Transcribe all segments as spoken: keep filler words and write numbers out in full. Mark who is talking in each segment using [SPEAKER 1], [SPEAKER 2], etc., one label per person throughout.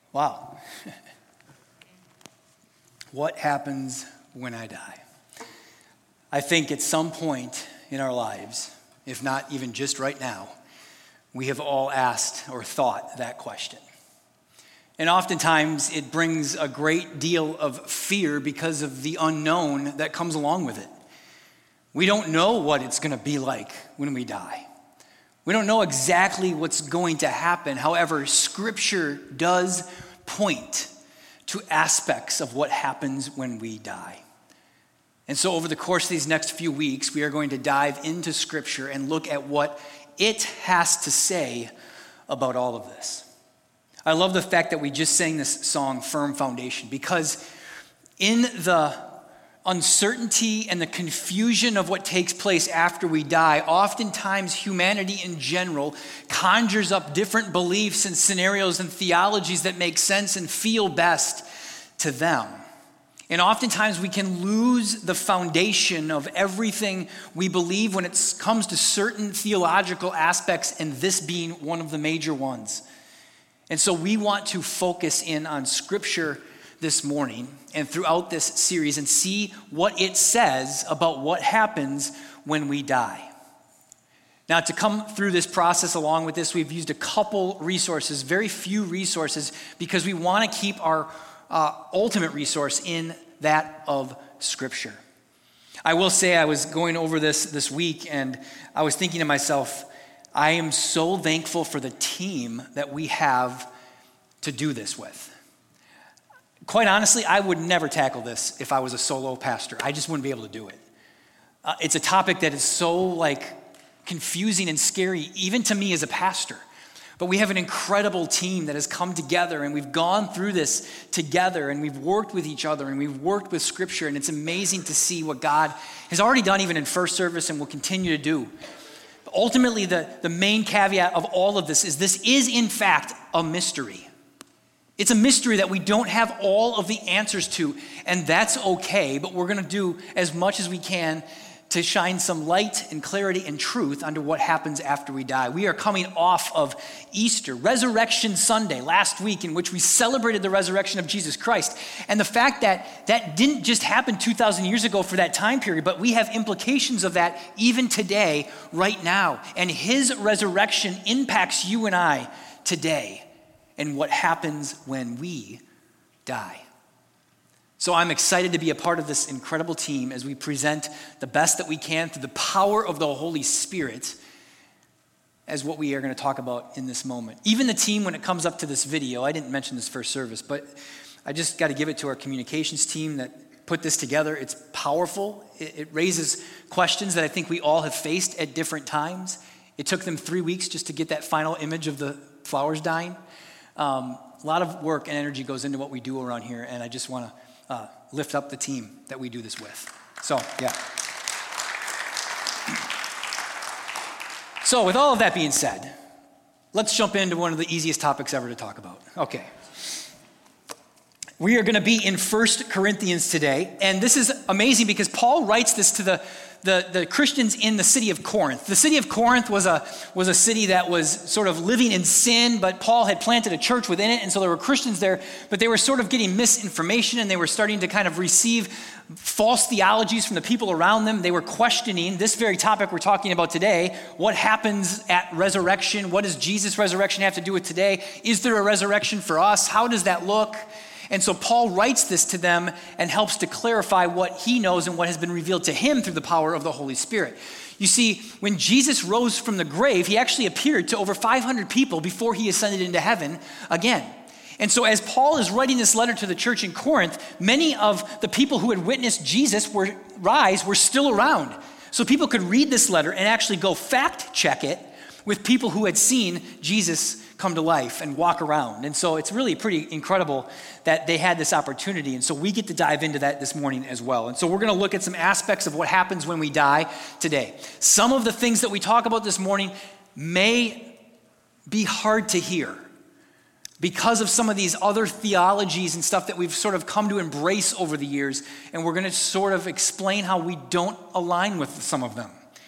[SPEAKER 1] Wow. What happens when I die? I think at some point in our lives, if not even just right now, we have all asked or thought that question. And oftentimes it brings a great deal of fear because of the unknown that comes along with it. We don't know what it's going to be like when we die. We don't know exactly what's going to happen. However, Scripture does point to aspects of what happens when we die. And so over the course of these next few weeks, we are going to dive into Scripture and look at what it has to say about all of this. I love the fact that we just sang this song, Firm Foundation, because in the uncertainty and the confusion of what takes place after we die, oftentimes humanity in general conjures up different beliefs and scenarios and theologies that make sense and feel best to them. And oftentimes we can lose the foundation of everything we believe when it comes to certain theological aspects, and this being one of the major ones. And so we want to focus in on Scripture this morning and throughout this series and see what it says about what happens when we die. Now, to come through this process along with this, we've used a couple resources, very few resources, because we want to keep our uh, ultimate resource in that of Scripture. I will say I was going over this this week and I was thinking to myself, I am so thankful for the team that we have to do this with. Quite honestly, I would never tackle this if I was a solo pastor. I just wouldn't be able to do it. Uh, it's a topic that is so like confusing and scary, even to me as a pastor. But we have an incredible team that has come together, and we've gone through this together, and we've worked with each other, and we've worked with Scripture, and it's amazing to see what God has already done even in first service and will continue to do. But ultimately, the, the main caveat of all of this is this is in fact a mystery. It's a mystery that we don't have all of the answers to, and that's okay, but we're going to do as much as we can to shine some light and clarity and truth onto what happens after we die. We are coming off of Easter, Resurrection Sunday, last week, in which we celebrated the resurrection of Jesus Christ. And the fact that that didn't just happen two thousand years ago for that time period, but we have implications of that even today, right now. And his resurrection impacts you and I today and what happens when we die. So I'm excited to be a part of this incredible team as we present the best that we can through the power of the Holy Spirit as what we are going to talk about in this moment. Even the team, when it comes up to this video, I didn't mention this first service, but I just got to give it to our communications team that put this together. It's powerful. It, it raises questions that I think we all have faced at different times. It took them three weeks just to get that final image of the flowers dying. Um, a lot of work and energy goes into what we do around here, and I just want to Uh, lift up the team that we do this with. So, yeah. So, with all of that being said, let's jump into one of the easiest topics ever to talk about. Okay. We are going to be in First Corinthians today, and this is amazing because Paul writes this to the The, the Christians in the city of Corinth. The city of Corinth was a, was a city that was sort of living in sin, but Paul had planted a church within it, and so there were Christians there, but they were sort of getting misinformation, and they were starting to kind of receive false theologies from the people around them. They were questioning this very topic we're talking about today. What happens at resurrection? What does Jesus' resurrection have to do with today? Is there a resurrection for us? How does that look? And so Paul writes this to them and helps to clarify what he knows and what has been revealed to him through the power of the Holy Spirit. You see, when Jesus rose from the grave, he actually appeared to over five hundred people before he ascended into heaven again. And so as Paul is writing this letter to the church in Corinth, many of the people who had witnessed Jesus were, rise were still around. So people could read this letter and actually go fact check it with people who had seen Jesus come to life and walk around. And so it's really pretty incredible that they had this opportunity. And so we get to dive into that this morning as well. And so we're going to look at some aspects of what happens when we die today. Some of the things that we talk about this morning may be hard to hear because of some of these other theologies and stuff that we've sort of come to embrace over the years. And we're going to sort of explain how we don't align with some of them.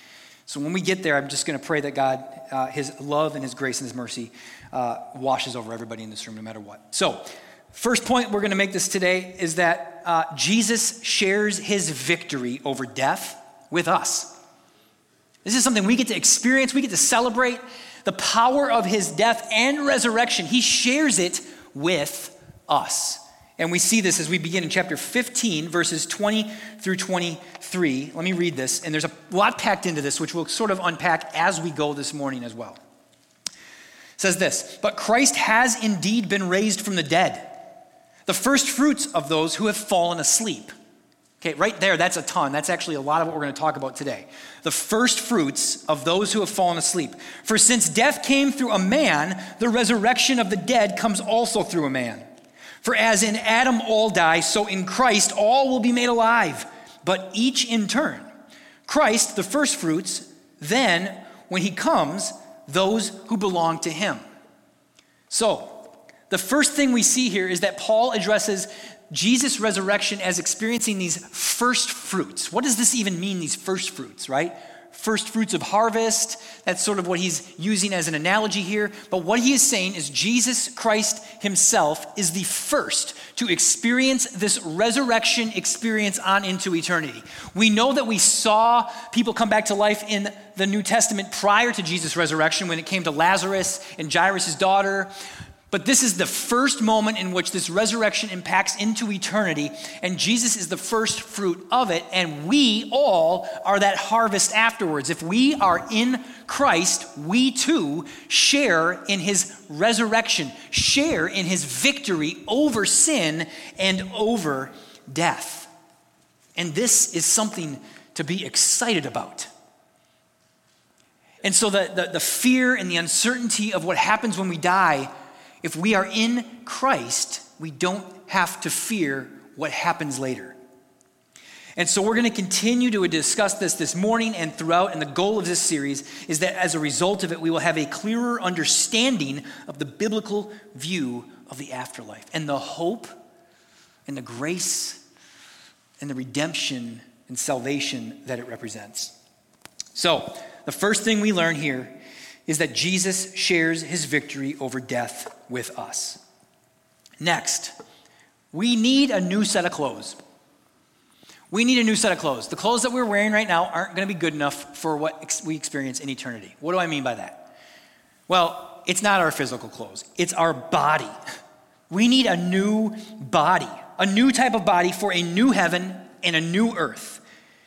[SPEAKER 1] So when we get there, I'm just going to pray that God, uh, his love and his grace and his mercy uh, washes over everybody in this room no matter what. So first point we're going to make this today is that uh, Jesus shares his victory over death with us. This is something we get to experience. We get to celebrate the power of his death and resurrection. He shares it with us. And we see this as we begin in chapter fifteen, verses twenty through twenty-three. Let me read this. And there's a lot packed into this, which we'll sort of unpack as we go this morning as well. It says this, "But Christ has indeed been raised from the dead, the first fruits of those who have fallen asleep." Okay, right there, that's a ton. That's actually a lot of what we're going to talk about today. The first fruits of those who have fallen asleep. "For since death came through a man, the resurrection of the dead comes also through a man. For as in Adam all die, so in Christ all will be made alive, but each in turn. Christ, the first fruits, then, when he comes, those who belong to him." So, the first thing we see here is that Paul addresses Jesus' resurrection as experiencing these first fruits. What does this even mean, these first fruits, right? First fruits of harvest. That's sort of what he's using as an analogy here. But what he is saying is Jesus Christ himself is the first to experience this resurrection experience on into eternity. We know that we saw people come back to life in the New Testament prior to Jesus' resurrection when it came to Lazarus and Jairus' daughter. But this is the first moment in which this resurrection impacts into eternity, and Jesus is the first fruit of it, and we all are that harvest afterwards. If we are in Christ, we too share in his resurrection, share in his victory over sin and over death. And this is something to be excited about. And so the, the, the fear and the uncertainty of what happens when we die, if we are in Christ, we don't have to fear what happens later. And so we're going to continue to discuss this this morning and throughout, and the goal of this series is that as a result of it, we will have a clearer understanding of the biblical view of the afterlife and the hope and the grace and the redemption and salvation that it represents. So the first thing we learn here is that Jesus shares his victory over death with us. Next, we need a new set of clothes. We need a new set of clothes. The clothes that we're wearing right now aren't going to be good enough for what ex- we experience in eternity. What do I mean by that? Well, it's not our physical clothes. It's our body. We need a new body, a new type of body for a new heaven and a new earth.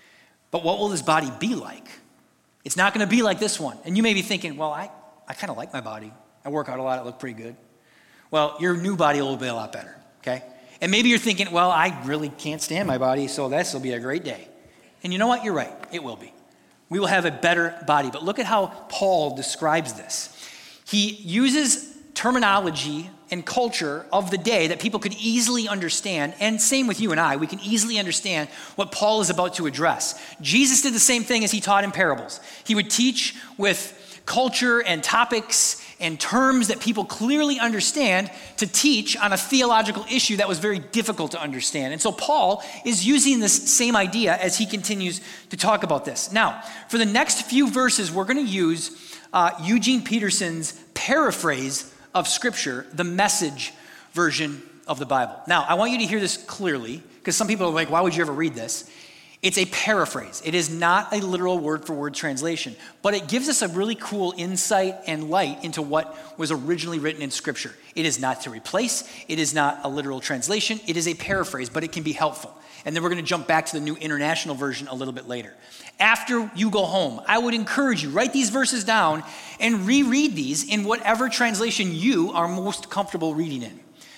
[SPEAKER 1] But what will this body be like? It's not going to be like this one. And you may be thinking, well, I, I kind of like my body. I work out a lot. I look pretty good. Well, your new body will be a lot better, okay? And maybe you're thinking, well, I really can't stand my body, so this will be a great day. And you know what? You're right. It will be. We will have a better body. But look at how Paul describes this. He uses terminology and culture of the day that people could easily understand, and same with you and I. We can easily understand what Paul is about to address. Jesus did the same thing as he taught in parables. He would teach with culture and topics and terms that people clearly understand to teach on a theological issue that was very difficult to understand. And so Paul is using this same idea as he continues to talk about this. Now, for the next few verses, we're going to use uh, Eugene Peterson's paraphrase of Scripture, the Message version of the Bible. Now, I want you to hear this clearly, because some people are like, why would you ever read this? It's a paraphrase. It is not a literal word-for-word translation, but it gives us a really cool insight and light into what was originally written in Scripture. It is not to replace. It is not a literal translation. It is a paraphrase, but it can be helpful. And then we're going to jump back to the New International Version a little bit later. After you go home, I would encourage you, write these verses down and reread these in whatever translation you are most comfortable reading in.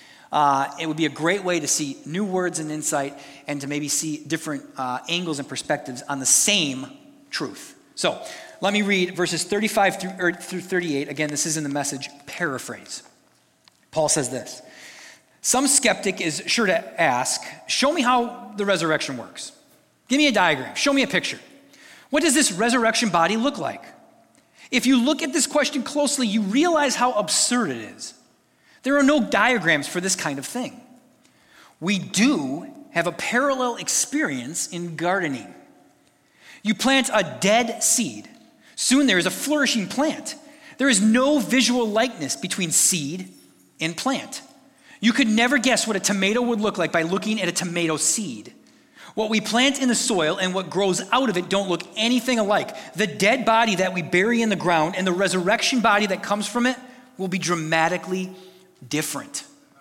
[SPEAKER 1] Uh, it would be a great way to see new words and insight and to maybe see different uh, angles and perspectives on the same truth. So let me read verses thirty-five through, er, through thirty-eight. Again, this is in the Message paraphrase. Paul says this: "Some skeptic is sure to ask, show me how the resurrection works. Give me a diagram. Show me a picture. What does this resurrection body look like? If you look at this question closely, you realize how absurd it is. There are no diagrams for this kind of thing. We do have a parallel experience in gardening. You plant a dead seed, Soon there is a flourishing plant. There is no visual likeness between seed and plant. You could never guess what a tomato would look like by looking at a tomato seed. What we plant in the soil and what grows out of it don't look anything alike. The dead body that we bury in the ground and the resurrection body that comes from it will be dramatically different.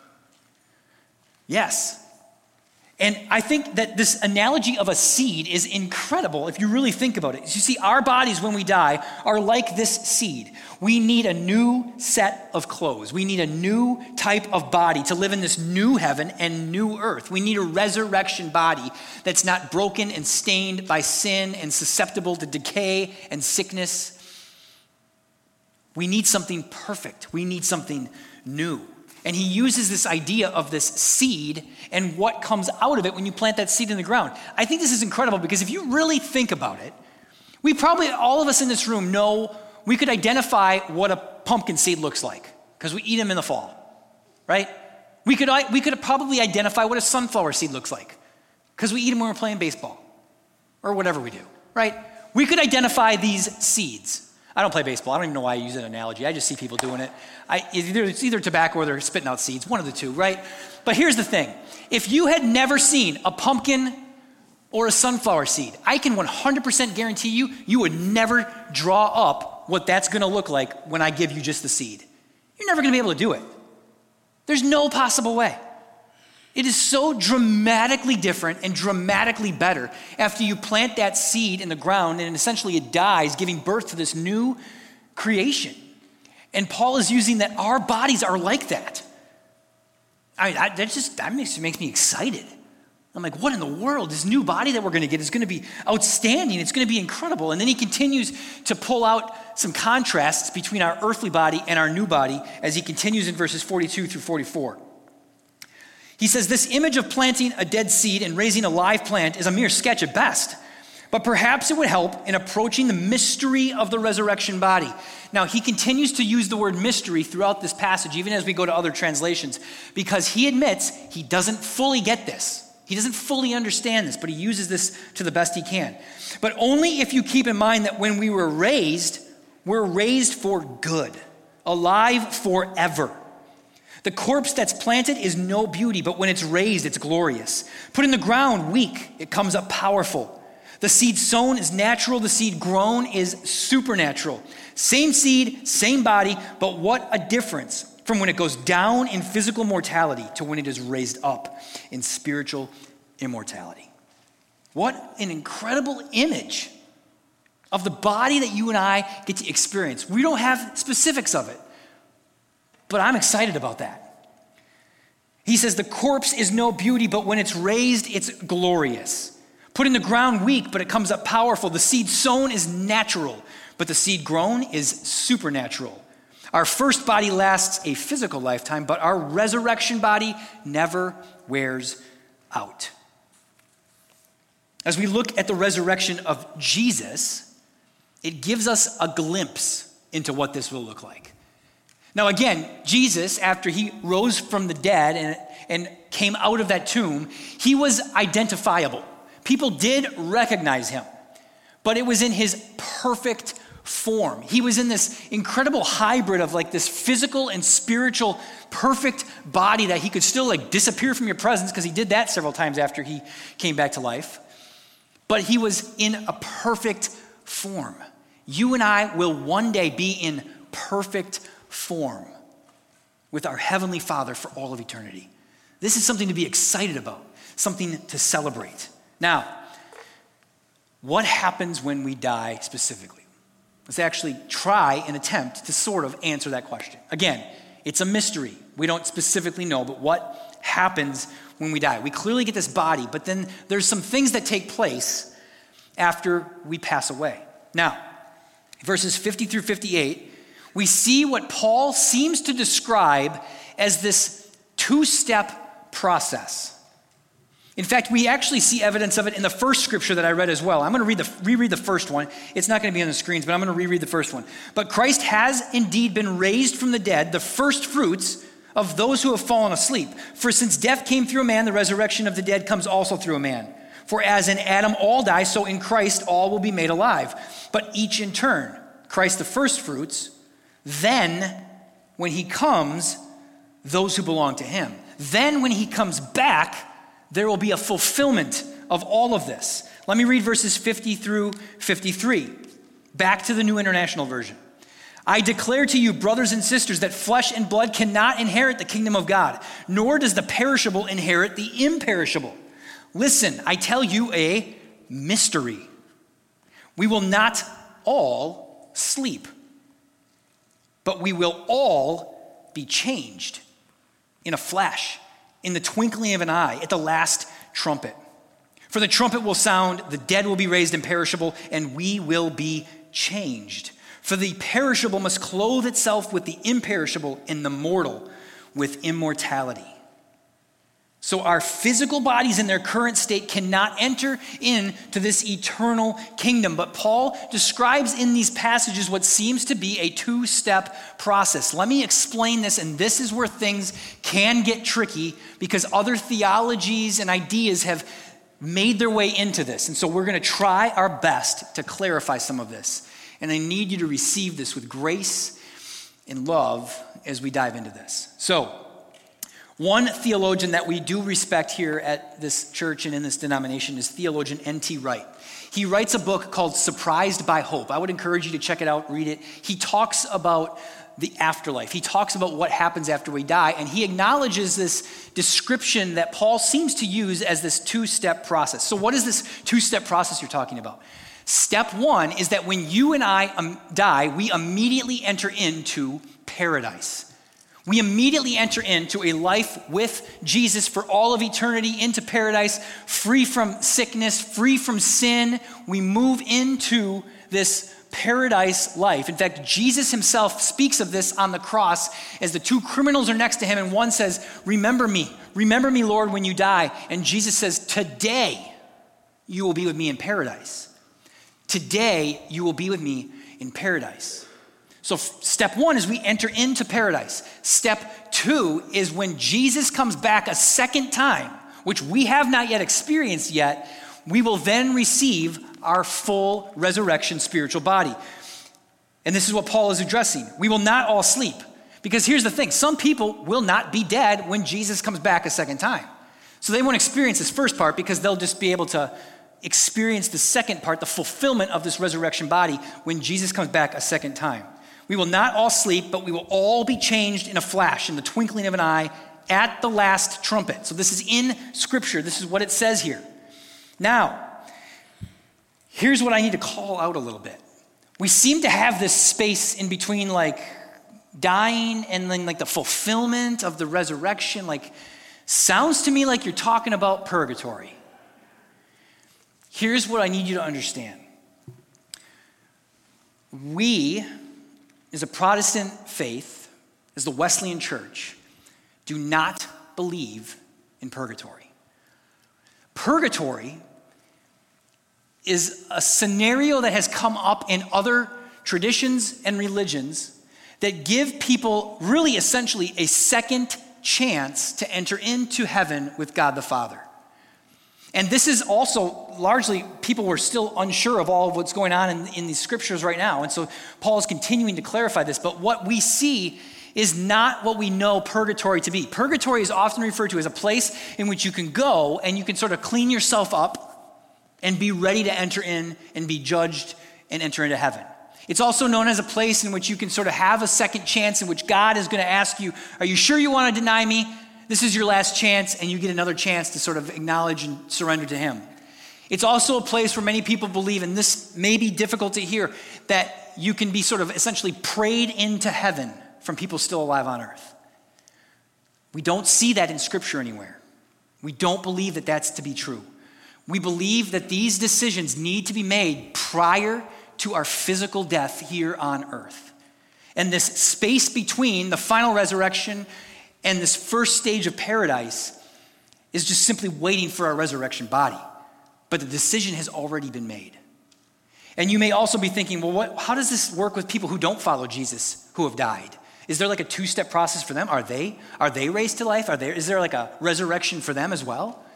[SPEAKER 1] Yes. And I think that this analogy of a seed is incredible if you really think about it. You see, our bodies when we die are like this seed. We need a new set of clothes. We need a new type of body to live in this new heaven and new earth. We need a resurrection body that's not broken and stained by sin and susceptible to decay and sickness. We need something perfect. We need something new. And he uses this idea of this seed and what comes out of it when you plant that seed in the ground. I think this is incredible because if you really think about it, we probably, all of us in this room know, we could identify what a pumpkin seed looks like because we eat them in the fall, right? We could, we could probably identify what a sunflower seed looks like because we eat them when we're playing baseball or whatever we do, right? We could identify these seeds. I don't play baseball. I don't even know why I use an analogy. I just see people doing it. I, either, it's either tobacco or they're spitting out seeds, one of the two, right? But here's the thing. If you had never seen a pumpkin or a sunflower seed, I can one hundred percent guarantee you, you would never draw up what that's going to look like when I give you just the seed. You're never going to be able to do it. There's no possible way. It is so dramatically different and dramatically better after you plant that seed in the ground and essentially it dies, giving birth to this new creation. And Paul is using that our bodies are like that. I mean, I, that just that makes, makes me excited. I'm like, what in the world? This new body that we're going to get is going to be outstanding. It's going to be incredible. And then he continues to pull out some contrasts between our earthly body and our new body as he continues in verses forty-two through forty-four. He says, this image of planting a dead seed and raising a live plant is a mere sketch at best, but perhaps it would help in approaching the mystery of the resurrection body. Now, he continues to use the word mystery throughout this passage, even as we go to other translations, because he admits he doesn't fully get this. He doesn't fully understand this, but he uses this to the best he can. But only if you keep in mind that when we were raised, we're raised for good, alive forever. The corpse that's planted is no beauty, but when it's raised, it's glorious. Put in the ground, weak, it comes up powerful. The seed sown is natural, the seed grown is supernatural. Same seed, same body, but what a difference from when it goes down in physical mortality to when it is raised up in spiritual immortality. What an incredible image of the body that you and I get to experience. We don't have specifics of it, but I'm excited about that. He says the corpse is no beauty, but when it's raised, it's glorious. Put in the ground weak, but it comes up powerful. The seed sown is natural, but the seed grown is supernatural. Our first body lasts a physical lifetime, but our resurrection body never wears out. As we look at the resurrection of Jesus, it gives us a glimpse into what this will look like. Now again, Jesus, after he rose from the dead and, and came out of that tomb, he was identifiable. People did recognize him, but it was in his perfect form. He was in this incredible hybrid of like this physical and spiritual perfect body that he could still like disappear from your presence, because he did that several times after he came back to life. But he was in a perfect form. You and I will one day be in perfect form with our Heavenly Father for all of eternity. This is something to be excited about, something to celebrate. Now, what happens when we die specifically? Let's actually try and attempt to sort of answer that question. Again, it's a mystery. We don't specifically know, but what happens when we die? We clearly get this body, but then there's some things that take place after we pass away. Now, verses fifty through fifty-eight, we see what Paul seems to describe as this two-step process. In fact, we actually see evidence of it in the first scripture that I read as well. I'm going to read the, reread the first one. It's not going to be on the screens, but I'm going to reread the first one. But Christ has indeed been raised from the dead, the first fruits of those who have fallen asleep. For since death came through a man, the resurrection of the dead comes also through a man. For as in Adam all die, so in Christ all will be made alive, but each in turn. Christ the first fruits, then when he comes, those who belong to him. Then when he comes back, there will be a fulfillment of all of this. Let me read verses fifty through fifty-three. Back to the New International Version. I declare to you, brothers and sisters, that flesh and blood cannot inherit the kingdom of God, nor does the perishable inherit the imperishable. Listen, I tell you a mystery. We will not all sleep, but we will all be changed in a flash, in the twinkling of an eye, at the last trumpet. For the trumpet will sound, the dead will be raised imperishable, and we will be changed. For the perishable must clothe itself with the imperishable, and the mortal with immortality. So our physical bodies in their current state cannot enter into this eternal kingdom. But Paul describes in these passages what seems to be a two-step process. Let me explain this, and this is where things can get tricky because other theologies and ideas have made their way into this. And so we're going to try our best to clarify some of this. And I need you to receive this with grace and love as we dive into this. So, one theologian that we do respect here at this church and in this denomination is theologian N T Wright. He writes a book called Surprised by Hope. I would encourage you to check it out, read it. He talks about the afterlife. He talks about what happens after we die, and he acknowledges this description that Paul seems to use as this two-step process. So what is this two-step process you're talking about? Step one is that when you and I um, die, we immediately enter into paradise. We immediately enter into a life with Jesus for all of eternity, into paradise, free from sickness, free from sin. We move into this paradise life. In fact, Jesus himself speaks of this on the cross as the two criminals are next to him, and one says, "Remember me, remember me, Lord, when you die." And Jesus says, "Today you will be with me in paradise. Today you will be with me in paradise." So step one is we enter into paradise. Step two is when Jesus comes back a second time, which we have not yet experienced yet, we will then receive our full resurrection spiritual body. And this is what Paul is addressing. We will not all sleep. Because here's the thing, some people will not be dead when Jesus comes back a second time. So they won't experience this first part because they'll just be able to experience the second part, the fulfillment of this resurrection body when Jesus comes back a second time. We will not all sleep, but we will all be changed in a flash, in the twinkling of an eye, at the last trumpet. So this is in Scripture. This is what it says here. Now, here's what I need to call out a little bit. We seem to have this space in between like dying and then like the fulfillment of the resurrection. Like, sounds to me like you're talking about purgatory. Here's what I need you to understand. We, as a Protestant faith, as the Wesleyan Church, do not believe in purgatory. Purgatory is a scenario that has come up in other traditions and religions that give people really essentially a second chance to enter into heaven with God the Father. And this is also largely, people were still unsure of all of what's going on in, in these scriptures right now. And so Paul is continuing to clarify this. But what we see is not what we know purgatory to be. Purgatory is often referred to as a place in which you can go and you can sort of clean yourself up and be ready to enter in and be judged and enter into heaven. It's also known as a place in which you can sort of have a second chance in which God is going to ask you, are you sure you want to deny me? This is your last chance, and you get another chance to sort of acknowledge and surrender to him. It's also a place where many people believe, and this may be difficult to hear, that you can be sort of essentially prayed into heaven from people still alive on earth. We don't see that in Scripture anywhere. We don't believe that that's to be true. We believe that these decisions need to be made prior to our physical death here on earth. And this space between the final resurrection and this first stage of paradise is just simply waiting for our resurrection body. But the decision has already been made. And you may also be thinking, well, what, how does this work with people who don't follow Jesus, who have died? Is there like a two-step process for them? Are they, are they raised to life? Are there, is there like a resurrection for them as well?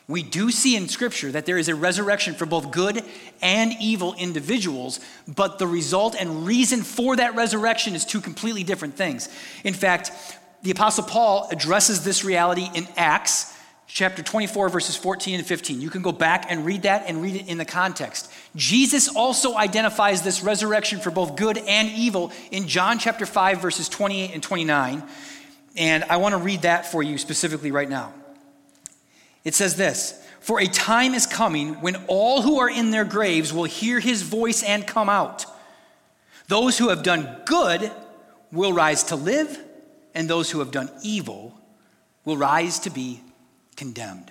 [SPEAKER 1] We do see in Scripture that there is a resurrection for both good and evil individuals, but the result and reason for that resurrection is two completely different things. In fact, the Apostle Paul addresses this reality in Acts chapter twenty-four, verses fourteen and fifteen. You can go back and read that and read it in the context. Jesus also identifies this resurrection for both good and evil in John chapter five, verses twenty-eight and twenty-nine. And I want to read that for you specifically right now. It says this, "For a time is coming when all who are in their graves will hear his voice and come out. Those who have done good will rise to live, and those who have done evil will rise to be condemned."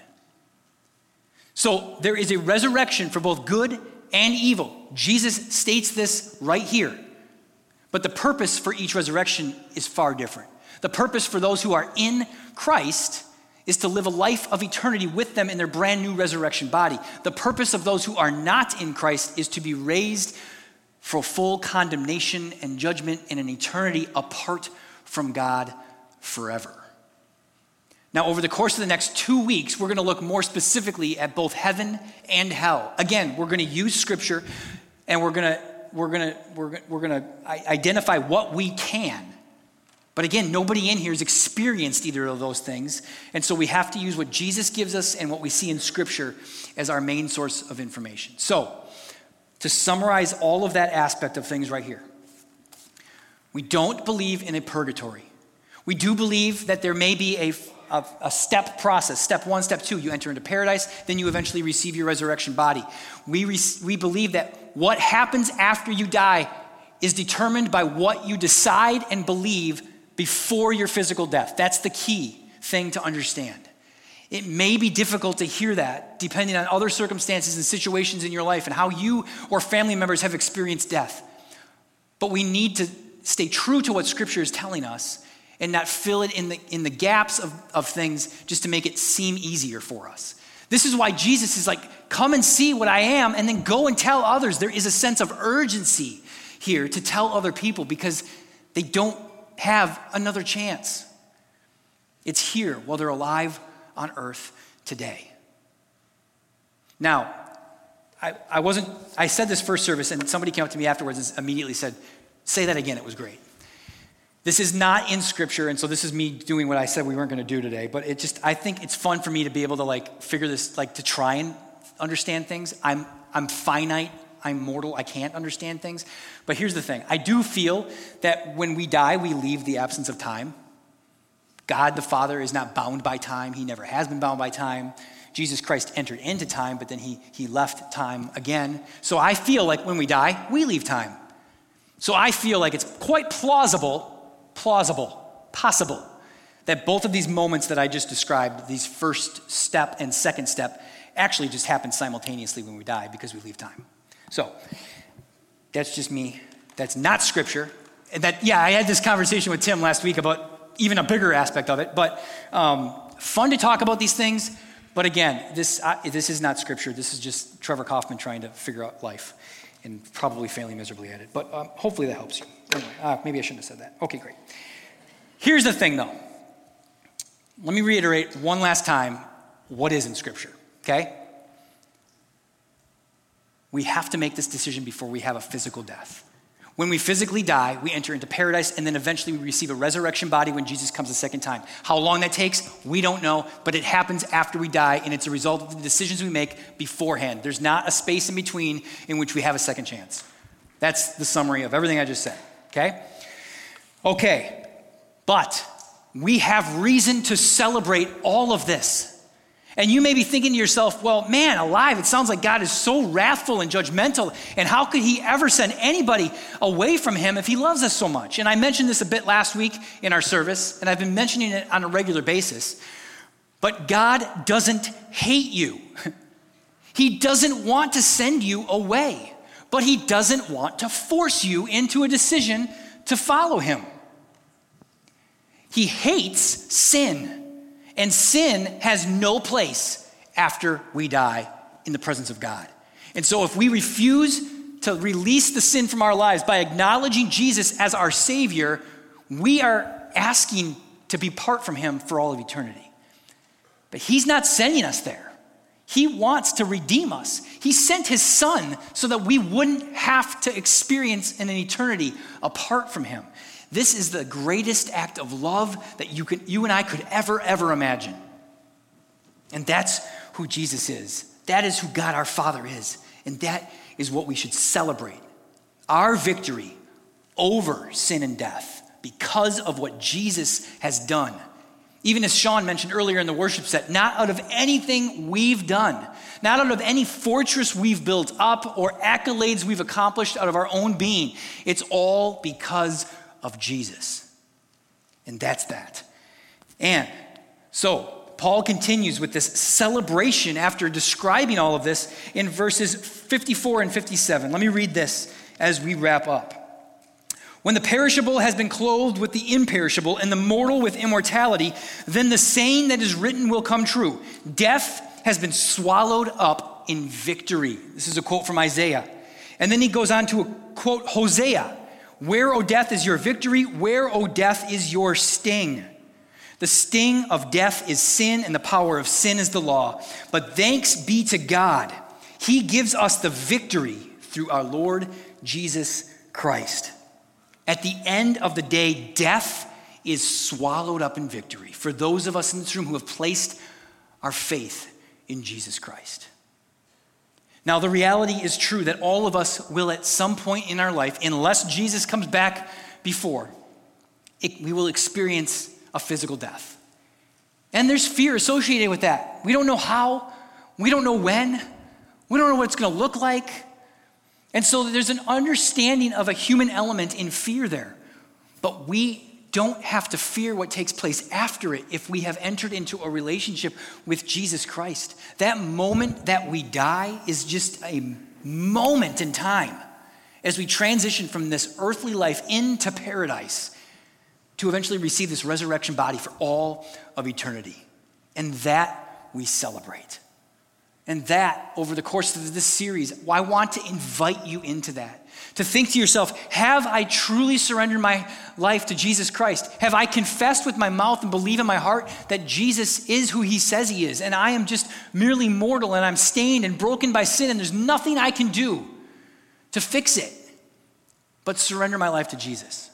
[SPEAKER 1] So there is a resurrection for both good and evil. Jesus states this right here. But the purpose for each resurrection is far different. The purpose for those who are in Christ is to live a life of eternity with them in their brand new resurrection body. The purpose of those who are not in Christ is to be raised for full condemnation and judgment in an eternity apart from God forever. Now, over the course of the next two weeks, we're going to look more specifically at both heaven and hell. Again, we're going to use Scripture, and we're going to we're going to we're, we're going to identify what we can. But again, nobody in here has experienced either of those things, and so we have to use what Jesus gives us and what we see in Scripture as our main source of information. So, to summarize all of that aspect of things right here, we don't believe in a purgatory. We do believe that there may be a A, a step process. Step one, step two, you enter into paradise, then you eventually receive your resurrection body. We, re, we believe that what happens after you die is determined by what you decide and believe before your physical death. That's the key thing to understand. It may be difficult to hear that depending on other circumstances and situations in your life and how you or family members have experienced death. But we need to stay true to what Scripture is telling us and not fill it in the in the gaps of, of things just to make it seem easier for us. This is why Jesus is like, come and see what I am, and then go and tell others. There is a sense of urgency here to tell other people because they don't have another chance. It's here while they're alive on earth today. Now, I, I wasn't, I said this first service, and somebody came up to me afterwards and immediately said, say that again, it was great. This is not in Scripture, and so this is me doing what I said we weren't going to do today, but it just, I think it's fun for me to be able to like figure this, like to try and understand things. I'm I'm finite, I'm mortal, I can't understand things. But here's the thing, I do feel that when we die, we leave the absence of time. God the Father is not bound by time, he never has been bound by time. Jesus Christ entered into time, but then he, he left time again. So I feel like when we die, we leave time. So I feel like it's quite plausible plausible, possible, that both of these moments that I just described, these first step and second step, actually just happen simultaneously when we die because we leave time. So that's just me. That's not Scripture. And that, yeah, I had this conversation with Tim last week about even a bigger aspect of it, but um, fun to talk about these things. But again, this uh, this is not Scripture. This is just Trevor Kaufman trying to figure out life and probably failing miserably at it. But um, hopefully that helps you. Anyway, uh, maybe I shouldn't have said that. Okay, great. Here's the thing, though. Let me reiterate one last time what is in Scripture, okay? We have to make this decision before we have a physical death. When we physically die, we enter into paradise, and then eventually we receive a resurrection body when Jesus comes a second time. How long that takes, we don't know, but it happens after we die, and it's a result of the decisions we make beforehand. There's not a space in between in which we have a second chance. That's the summary of everything I just said, okay? Okay, but we have reason to celebrate all of this. And you may be thinking to yourself, well, man, alive, it sounds like God is so wrathful and judgmental, and how could he ever send anybody away from him if he loves us so much? And I mentioned this a bit last week in our service, and I've been mentioning it on a regular basis. But God doesn't hate you. He doesn't want to send you away, but he doesn't want to force you into a decision to follow him. He hates sin. And sin has no place after we die in the presence of God. And so if we refuse to release the sin from our lives by acknowledging Jesus as our Savior, we are asking to be part from him for all of eternity. But he's not sending us there. He wants to redeem us. He sent his son so that we wouldn't have to experience an eternity apart from him. This is the greatest act of love that you can, you and I could ever, ever imagine. And that's who Jesus is. That is who God our Father is. And that is what we should celebrate. Our victory over sin and death because of what Jesus has done. Even as Sean mentioned earlier in the worship set, not out of anything we've done, not out of any fortress we've built up or accolades we've accomplished out of our own being. It's all because of Jesus. And that's that. And so Paul continues with this celebration after describing all of this in verses fifty-four and fifty-seven. Let me read this as we wrap up. When the perishable has been clothed with the imperishable and the mortal with immortality, then the saying that is written will come true. Death has been swallowed up in victory. This is a quote from Isaiah. And then he goes on to a quote Hosea. Where, O death, is your victory? Where, O death, is your sting? The sting of death is sin, and the power of sin is the law. But thanks be to God. He gives us the victory through our Lord Jesus Christ. At the end of the day, death is swallowed up in victory for those of us in this room who have placed our faith in Jesus Christ. Now, the reality is true that all of us will at some point in our life, unless Jesus comes back before, it, we will experience a physical death. And there's fear associated with that. We don't know how. We don't know when. We don't know what it's going to look like. And so there's an understanding of a human element in fear there. But we don't have to fear what takes place after it if we have entered into a relationship with Jesus Christ. That moment that we die is just a moment in time as we transition from this earthly life into paradise to eventually receive this resurrection body for all of eternity. And that we celebrate. And that, over the course of this series, I want to invite you into that. To think to yourself, have I truly surrendered my life to Jesus Christ? Have I confessed with my mouth and believe in my heart that Jesus is who he says he is, and I am just merely mortal, and I'm stained and broken by sin, and there's nothing I can do to fix it but surrender my life to Jesus?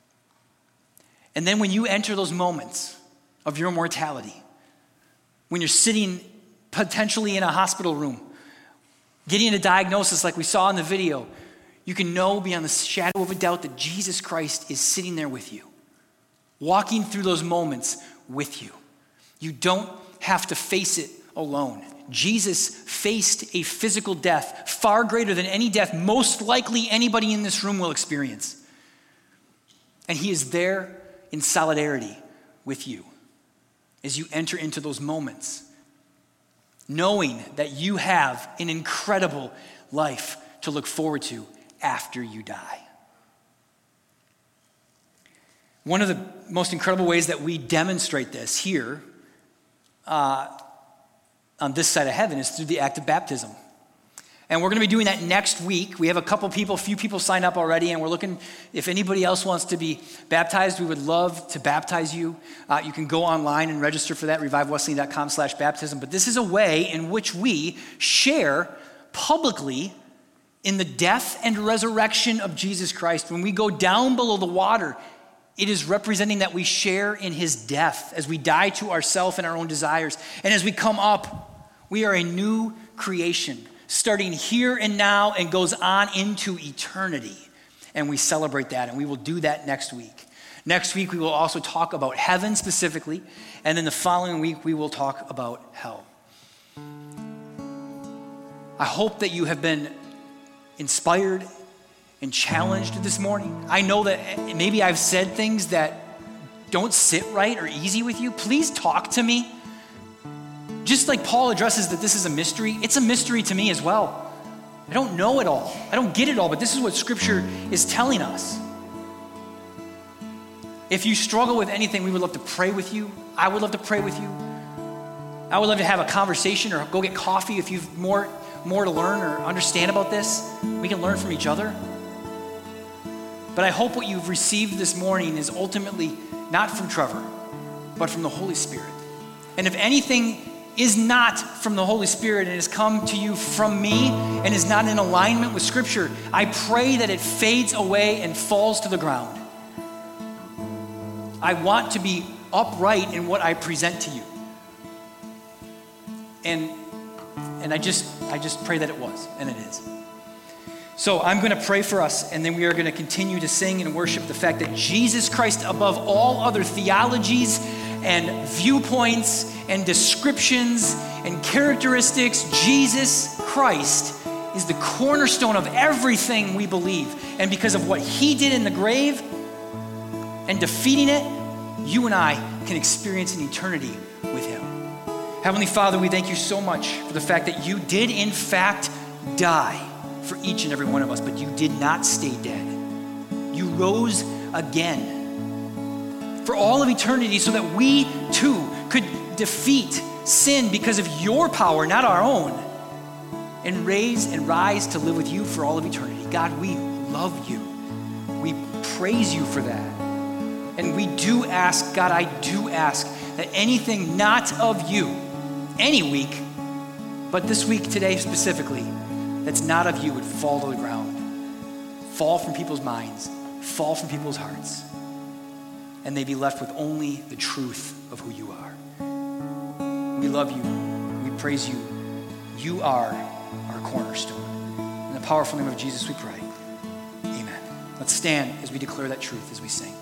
[SPEAKER 1] And then when you enter those moments of your mortality, when you're sitting potentially in a hospital room, getting a diagnosis like we saw in the video, you can know beyond the shadow of a doubt that Jesus Christ is sitting there with you, walking through those moments with you. You don't have to face it alone. Jesus faced a physical death far greater than any death most likely anybody in this room will experience. And he is there in solidarity with you as you enter into those moments, knowing that you have an incredible life to look forward to after you die. One of the most incredible ways that we demonstrate this here uh, on this side of heaven is through the act of baptism. And we're going to be doing that next week. We have a couple people, a few people signed up already, and we're looking, if anybody else wants to be baptized, we would love to baptize you. Uh, you can go online and register for that, revivewesley.com slash baptism. But this is a way in which we share publicly in the death and resurrection of Jesus Christ. When we go down below the water, it is representing that we share in his death as we die to ourselves and our own desires. And as we come up, we are a new creation, starting here and now and goes on into eternity. And we celebrate that, and we will do that next week. Next week, we will also talk about heaven specifically, and then the following week, we will talk about hell. I hope that you have been inspired and challenged this morning. I know that maybe I've said things that don't sit right or easy with you. Please talk to me. Just like Paul addresses that this is a mystery, it's a mystery to me as well. I don't know it all. I don't get it all, but this is what Scripture is telling us. If you struggle with anything, we would love to pray with you. I would love to pray with you. I would love to have a conversation or go get coffee if you've more, more to learn or understand about this. We can learn from each other. But I hope what you've received this morning is ultimately not from Trevor, but from the Holy Spirit. And if anything is not from the Holy Spirit and has come to you from me and is not in alignment with Scripture, I pray that it fades away and falls to the ground. I want to be upright in what I present to you. And and I just I just pray that it was, and it is. So I'm going to pray for us, and then we are going to continue to sing and worship the fact that Jesus Christ, above all other theologies and viewpoints and descriptions and characteristics, Jesus Christ is the cornerstone of everything we believe. And because of what he did in the grave and defeating it, you and I can experience an eternity with him. Heavenly Father, we thank you so much for the fact that you did in fact die for each and every one of us, but you did not stay dead. You rose again for all of eternity so that we too could defeat sin because of your power, not our own, and raise and rise to live with you for all of eternity. God, we love you. We praise you for that. And we do ask, God, I do ask that anything not of you, any week, but this week today specifically, that's not of you would fall to the ground, fall from people's minds, fall from people's hearts, and they be left with only the truth of who you are. We love you. We praise you. You are our cornerstone. In the powerful name of Jesus we pray. Amen. Let's stand as we declare that truth as we sing.